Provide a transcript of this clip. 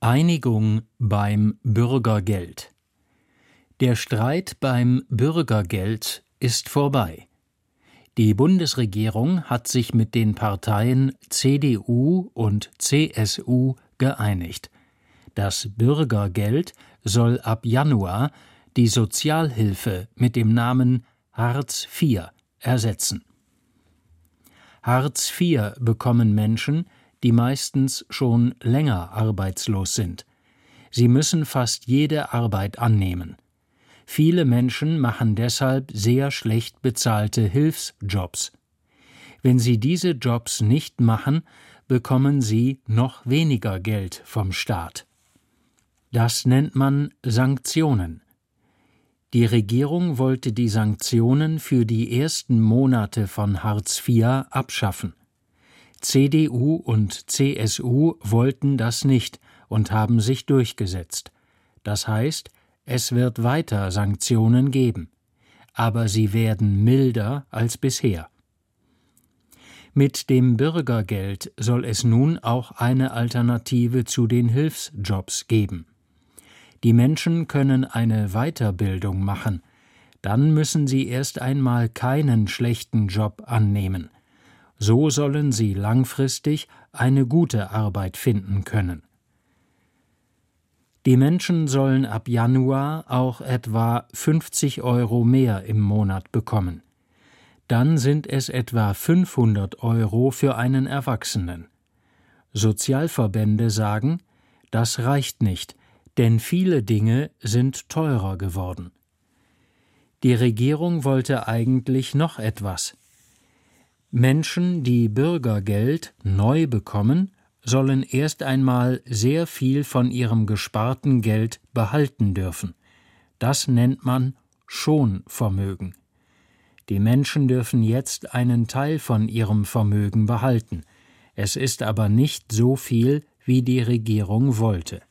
Einigung beim Bürgergeld. Der Streit beim Bürgergeld ist vorbei. Die Bundesregierung hat sich mit den Parteien CDU und CSU geeinigt. Das Bürgergeld soll ab Januar die Sozialhilfe mit dem Namen Hartz IV ersetzen. Hartz IV bekommen Menschen, die meistens schon länger arbeitslos sind. Sie müssen fast jede Arbeit annehmen. Viele Menschen machen deshalb sehr schlecht bezahlte Hilfsjobs. Wenn sie diese Jobs nicht machen, bekommen sie noch weniger Geld vom Staat. Das nennt man Sanktionen. Die Regierung wollte die Sanktionen für die ersten Monate von Hartz IV abschaffen. CDU und CSU wollten das nicht und haben sich durchgesetzt. Das heißt, es wird weiter Sanktionen geben, aber sie werden milder als bisher. Mit dem Bürgergeld soll es nun auch eine Alternative zu den Hilfsjobs geben. Die Menschen können eine Weiterbildung machen, dann müssen sie erst einmal keinen schlechten Job annehmen. So sollen sie langfristig eine gute Arbeit finden können. Die Menschen sollen ab Januar auch etwa 50 € mehr im Monat bekommen. Dann sind es etwa 500 € für einen Erwachsenen. Sozialverbände sagen, das reicht nicht, denn viele Dinge sind teurer geworden. Die Regierung wollte eigentlich noch etwas. Menschen, die Bürgergeld neu bekommen, sollen erst einmal sehr viel von ihrem gesparten Geld behalten dürfen. Das nennt man Schonvermögen. Die Menschen dürfen jetzt einen Teil von ihrem Vermögen behalten. Es ist aber nicht so viel, wie die Regierung wollte.